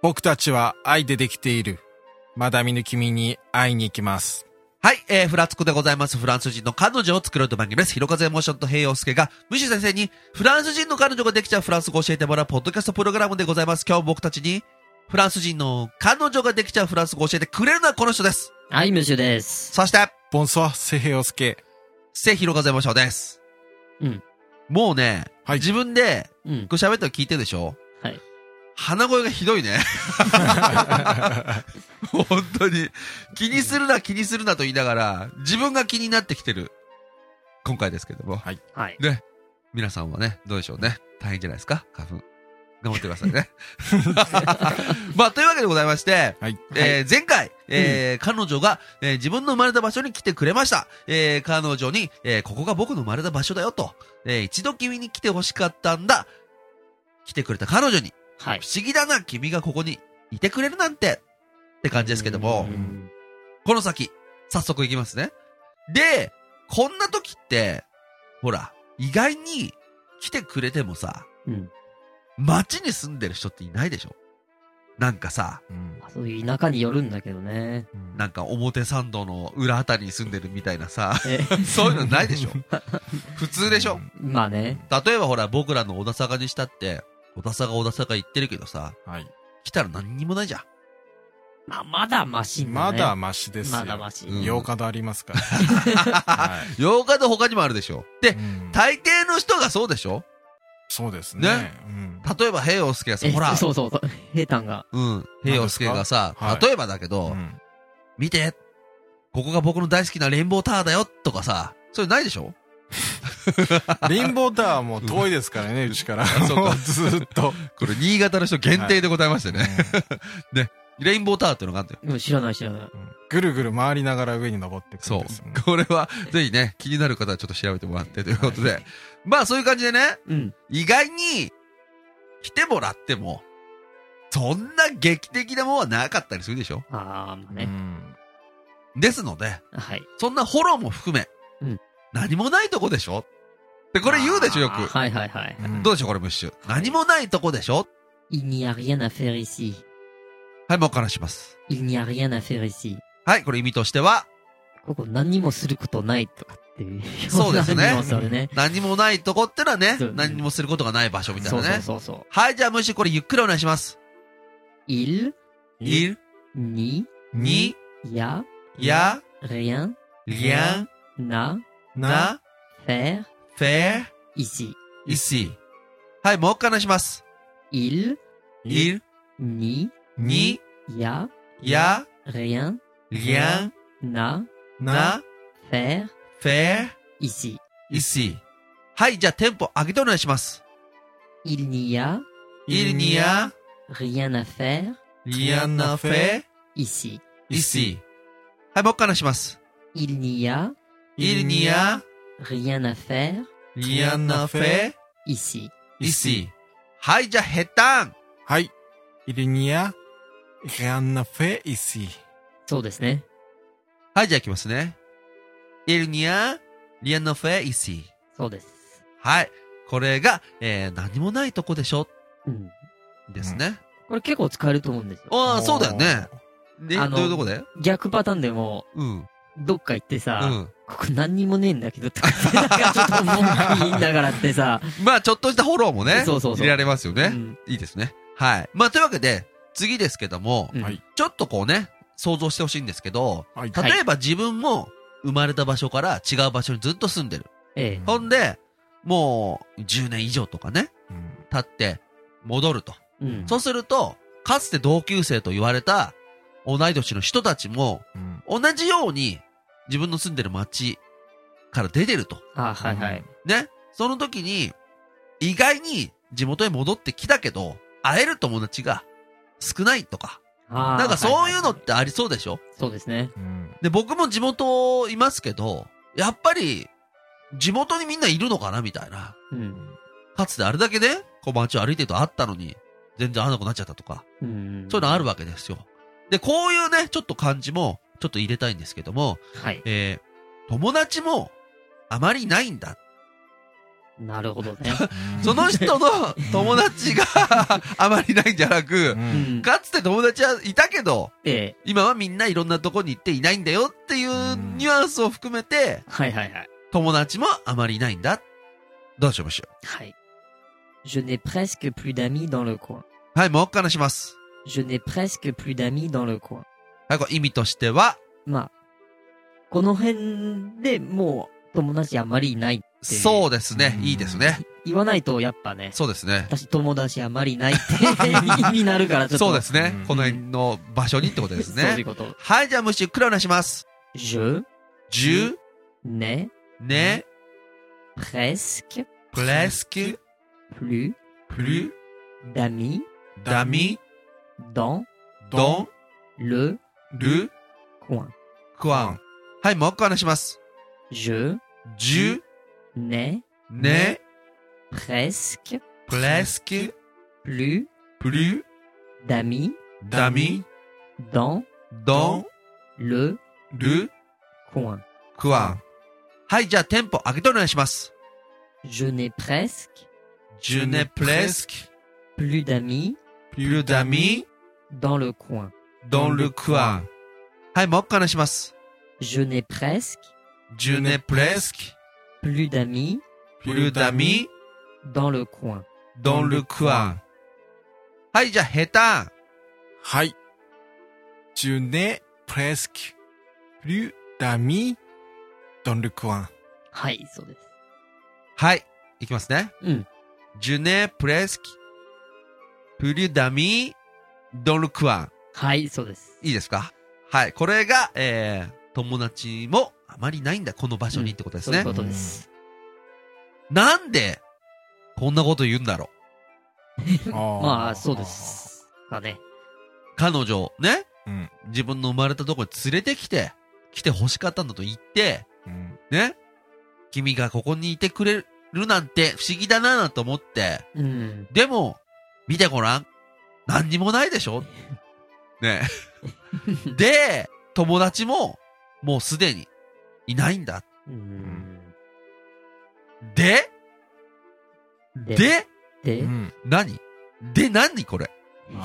僕たちは愛でできている。まだ見ぬ君に会いに行きます。 はい、フラツコでございます。フランス人の彼女を作ろうと番組です。ひろかぜエモーションと平洋介が、ムシ先生にフランス人の彼女ができちゃうフランス語を教えてもらうポッドキャストプログラムでございます。今日僕たちに、フランス人の彼女ができちゃうフランス語を教えてくれるのはこの人です。 はい、ムシです。 そして、 ボンソワ、セヘヨスケ。 ひろかぜエモーションです。 うん。 もうね、 はい、 自分で、 うん。 こう喋ったの聞いてるでしょ？ はい。 鼻声がひどいね。本当に。気にするなと言いながら、自分が気になってきてる。今回ですけども。 はい。 はい。 ね。皆さんはね、どうでしょうね。大変じゃないですか？花粉。頑張ってくださいね。まあ、というわけでございまして、 はい。 前回、彼女が、自分の生まれた場所に来てくれました。彼女に、ここが僕の生まれた場所だよと、一度君に来て欲しかったんだ。来てくれた彼女に、 はい。 不思議だな、君がここにいてくれるなんて、って感じですけども、この先、早速いきますね。で、こんな時って、ほら、意外に来てくれてもさ、 うん。 街に住んでる人っていないでしょ？なんかさ、 そういう田舎によるんだけどね。 なんか表参道の裏あたりに住んでるみたいなさ、そういうのないでしょ？普通でしょ？ まあね。 例えばほら、僕らの小田坂にしたって、小田坂言ってるけどさ、 はい。 来たら何にもないじゃん。 まあ、まだマシだね。 まだマシですよ。 まだマシ。 洋華堂ありますから。はい。 洋華堂他にもあるでしょ。で、大抵の人がそうでしょ？ そうですね。 ね。例えば、平洋介がさ、ほら。 そう。平坦が。 平洋介がさ、例えばだけど、見て、ここが僕の大好きなレインボータワーだよ、とかさ、それないでしょ？ レインボータワーも遠いですからね、うちから。そうか。ずーっと。 これ、新潟の人限定でございましてね。ね。レインボータワーっていうのがあるんだよ。 知らない。 ぐるぐる回りながら上に登ってくるんです。 そう。これは、ぜひね、気になる方はちょっと調べてもらってということで。まあ、そういう感じでね。意外に、来てもらっても、そんな劇的なものはなかったりするでしょ？ まあね。 ですので、 はい。 そんなフォローも含め、何もないとこでしょ？ってこれ言うでしょ、よく。 はい。 どうでしょう、これムッシュ。何もないとこでしょ？ Il n'y a rien à faire ici. はい、もうからします。 Il n'y a rien à faire ici. はい、これ意味としては、 ここ何もすることないとかっていう。 そうですね。 ね。 何もないとこってのはね、何もすることがない場所みたいなね。 そう。 はい、じゃあムッシュこれゆっくりお願いします。 Il n'y a rien à faire ici. はい、もう一回お願いします。 Il n'y a rien à faire ici. はい、じゃあテンポ上げてお願いします。 Il n'y a rien à faire ici. はい、もう一回お願いします。 Il n'y a rien à faire ici. はい、じゃあヘタン。 はい。Il n'y a rien à faire ici. そうですね。 はい、じゃあ行きますね。Il n'y a rien à faire ici. そうです。 はい。これが、何もないとこでしょ。ですね。 これ結構使えると思うんですよ。 ああ、そうだよね。で、どういうとこで？ 逆パターンでも、どっか行ってさ、ここ何にもねえんだけど、とかなんかちょっと文句言いながらってさ。 まあ、ちょっとしたフォローもね、 そう入れられますよね。いいですね。はい。まあ、というわけで、次ですけども、ちょっとこうね、想像してほしいんですけど、例えば自分も生まれた場所から違う場所にずっと住んでる。ほんで、もう10年以上とかね、経って戻ると。そうすると、かつて同級生と言われた同い年の人たちも、同じように自分の住んでる町から出てると。ね。その時に、意外に地元へ戻ってきたけど、会える友達が少ないとか。なんかそういうのってありそうでしょ？ そうですね。 で、僕も地元いますけど、やっぱり、地元にみんないるのかなみたいな。かつてあれだけね、こう街を歩いてると会ったのに、全然会わなくなっちゃったとか。そういうのあるわけですよ。で、こういうね、ちょっと感じも、ちょっと入れたいんですけども、友達もあまりないんだ。 なるほどね。 その人の友達があまりないんじゃなく、かつて友達はいたけど、今はみんないろんなとこに行っていないんだよっていうニュアンスを含めて、 はいはいはい。 友達もあまりいないんだ。どうしましょう。 はい。Je n'ai presque plus d'amis dans le coin. はい、もう一回話します。 Je n'ai presque plus d'amis dans le coin. はい、これ意味としては、 まあ、この辺でもう友達あんまりいないって。 そうですね。いいですね。 言わないとやっぱね。 そうですね。 私友達あんまりいないって意味になるからちょっと。 そうですね。この辺の場所にってことですね。 そういうこと。 はい、じゃあ虫ゆっくりお願いします。 Je n'ai presque plus d'amis dans le coin. はい、もう一回お願いします。 Je n'ai presque plus d'amis dans le coin. はい、じゃあテンポ上げてお願いします。 Je n'ai presque plus d'amis dans le coin. はい、もう一回お願いします。 Je n'ai presque plus d'amis dans le coin. はい、じゃあ下手。 はい。Je n'ai presque plus d'amis dans le coin. はい、そうです。 はい、いきますね。Je n'ai presque plus d'amis dans le coin. はい、そうです。 いいですか？はい、これが、友達もあまりないんだ、この場所にってことですね。 そういうことです。 なんで、こんなこと言うんだろう。まあ、そうですかね。 彼女、ね、自分の生まれたところに連れて来て欲しかったんだと言って、ね、君がここにいてくれるなんて不思議だなと思って、でも、見てごらん。何にもないでしょね。で、友達も、もうすでにいないんだ。で、何これ。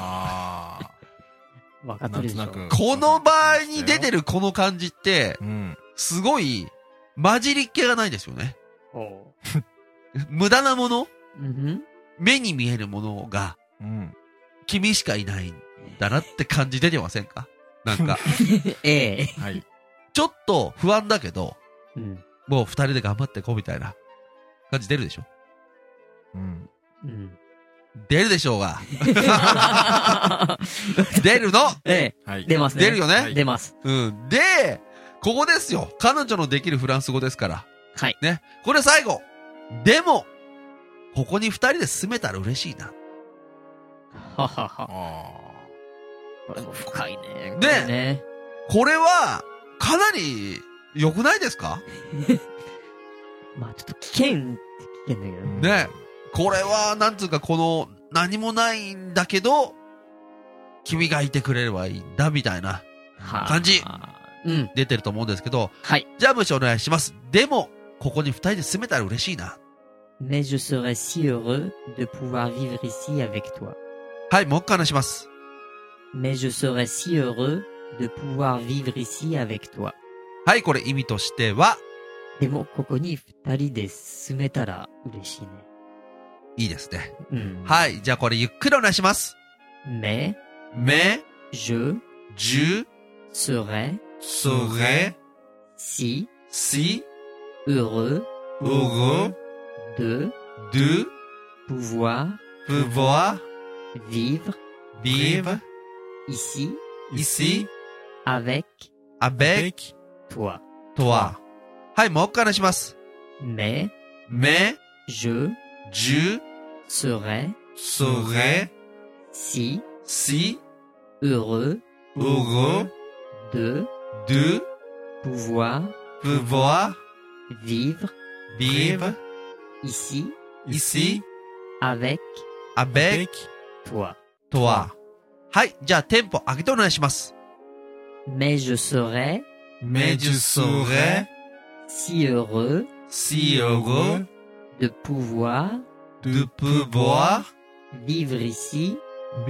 わかってるでしょ。 この場合に出てるこの感じって、すごい、混じりっ気がないですよね。無駄なもの、目に見えるものが、君しかいないんだなって感じ出てませんか？なんか。 はい。 ちょっと不安だけど、もう二人で頑張っていこうみたいな感じ出るでしょ？出るでしょうが。出るの？ 出ますね。 出るよね？ 出ます。 で、ここですよ。彼女のできるフランス語ですから。 はい。 ね。これ最後。でも、ここに二人で住めたら嬉しいな。 ははは。これも深いね。 ね。これは、かなり、良くないですか？ まあちょっと危険だけど。 ね。これは、なんつうか、この、何もないんだけど、君がいてくれればいいんだ、みたいな感じ。出てると思うんですけど。 はい。 じゃあ、むしろお願いします。でも、ここに二人で住めたら嬉しいな。 Mais je serais si heureux de pouvoir vivre ici avec toi. はい、もう一回話します。 Mais je serais si heureux de pouvoir vivre ici avec toi. はい、これ意味としては。 でも、ここに二人で住めたら嬉しいね。 いいですね。はい。じゃあこれゆっくりお願いします。 Mais, je serais si heureux de pouvoir vivre ici avec toi. はい、もう一回お願いします。 Mais, je serais si heureux de pouvoir vivre ici avec toi. はい、じゃあテンポ上げてお願いします。 Mais je serais si heureux de pouvoir vivre ici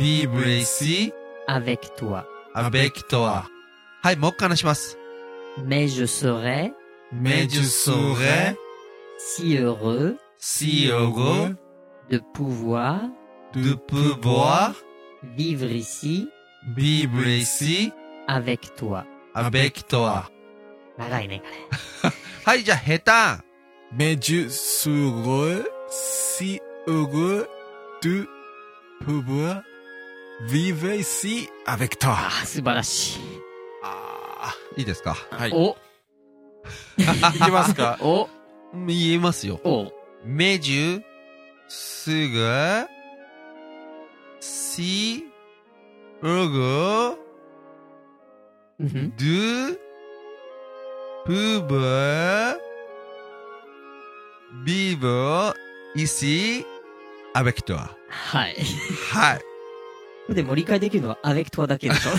avec toi. はい、もう一回話します。 Mais je serais si heureux de pouvoir vivre ici avec toi. 長いね、これ。 はい、じゃあ、下手。 Mais je serais si heureux de pouvoir vivre ici avec toi. 素晴らしい。 いいですか？ はい。 おいきますか？ お言えますよ。 おメジュ、すぐ、し、うぐ、ど、プブ、ビブ、イシ、アベクトア。 はい。 はい。 でも理解できるのはアベクトアだけでしょ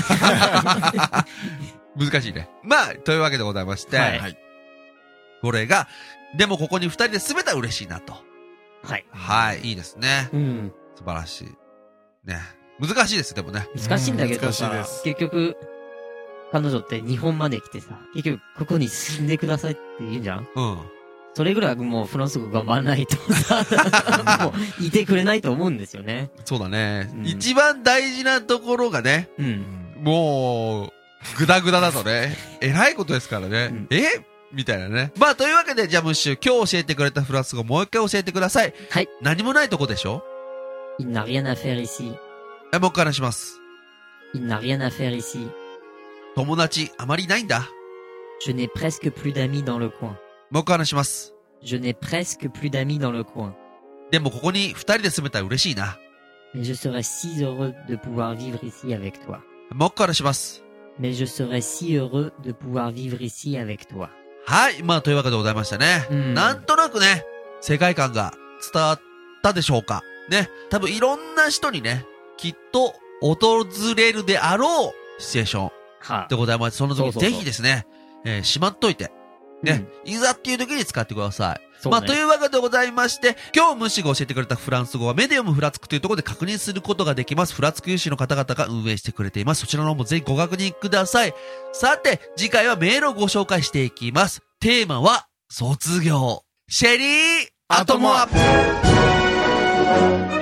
難しいね。まあ、というわけでございまして。はい。これが、でもここに二人で住めたら嬉しいなと。 はい。 はい、いいですね。 うん。 素晴らしい。ね。難しいです、でもね。 難しいんだけどさ、結局、彼女って日本まで来てさ、結局ここに住んでくださいって言うんじゃん？ うん。 それぐらいもうフランス語頑張らないとさ、もういてくれないと思うんですよね。 そうだね。一番大事なところがね、もう、グダグダだとね、偉いことですからね。みたいなね。まあ、というわけで、じゃあムッシュ、今日教えてくれたフランス語もう一回教えてください。 はい。 何もないとこでしょ？ Il n'a rien à faire ici. もう一回話します。 Il n'a rien à faire ici. 友達、あまりないんだ。 Je n'ai presque plus d'amis dans le coin. もう一回話します。 Je n'ai presque plus d'amis dans le coin. でもここに二人で住めたら嬉しいな。 Mais je serais si heureux de pouvoir vivre ici avec toi. もう一回話します。 Mais je serais si heureux de pouvoir vivre ici avec toi. はい。まあ、というわけでございましたね。なんとなくね、世界観が伝わったでしょうか。ね。多分いろんな人にね、きっと訪れるであろうシチュエーションでございます。その時ぜひですね、しまっといて、ね、いざっていう時に使ってください。まあ、というわけでございまして、今日ムッシュが教えてくれたフランス語はメディアムフラツクというところで確認することができます。フラツク有志の方々が運営してくれています。そちらの方もぜひご確認ください。さて、次回はメールをご紹介していきます。テーマは、卒業。シェリー・アトモアップ